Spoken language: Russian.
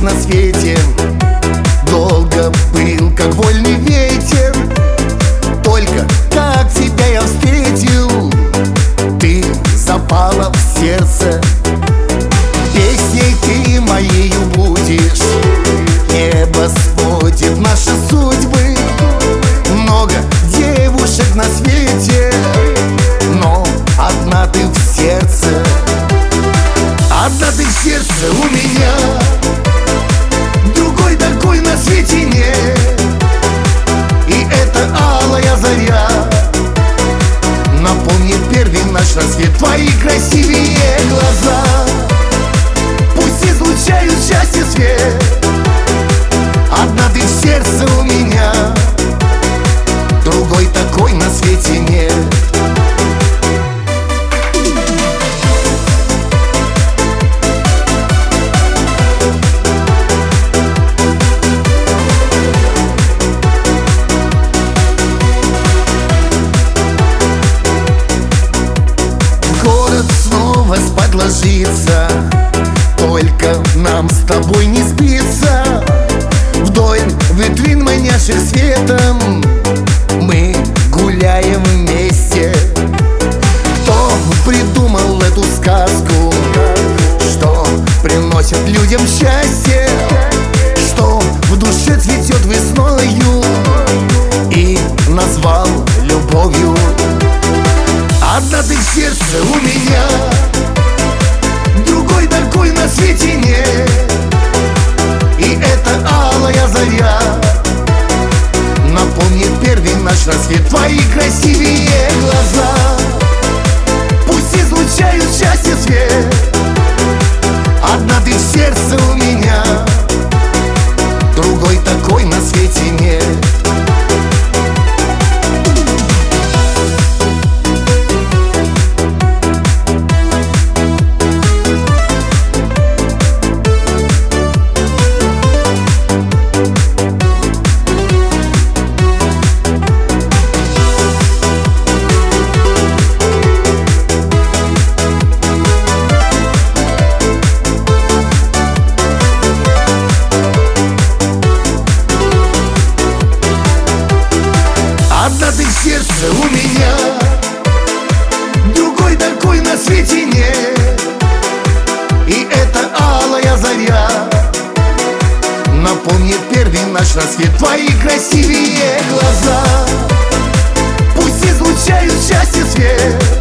на свете. Долго был, как вольный ветер. Только как тебя я встретил, ты запала в сердце. Песней ты моею будешь, небо сводит наши судьбы. Много девушек на свете, но одна ты в сердце. Одна ты в сердце у меня, другой такой на свете нет. И это алая заря напомнит первый наш рассвет. Твои красивые глаза пусть излучают счастье свет. Одна ты в сердце у меня, другой такой на свете нет. Город снова спать ложится, только нам с тобой не спится. Вдоль витрин манящих светом мы гуляем вместе. Кто придумал эту сказку, что приносит людям счастье, что в душе цветет весною и назвал любовью? Одна ты в сердце у меня, другой такой на свете нет. И это алая заря напомнит первый наш рассвет. Твои красивые глаза пусть излучают счастье свет. Одна ты в сердце у меня, другой такой на свете нет. Одна ты в сердце у меня, другой такой на свете нет. И это алая заря напомнит первый наш рассвет. Твои красивые глаза пусть излучают счастье свет.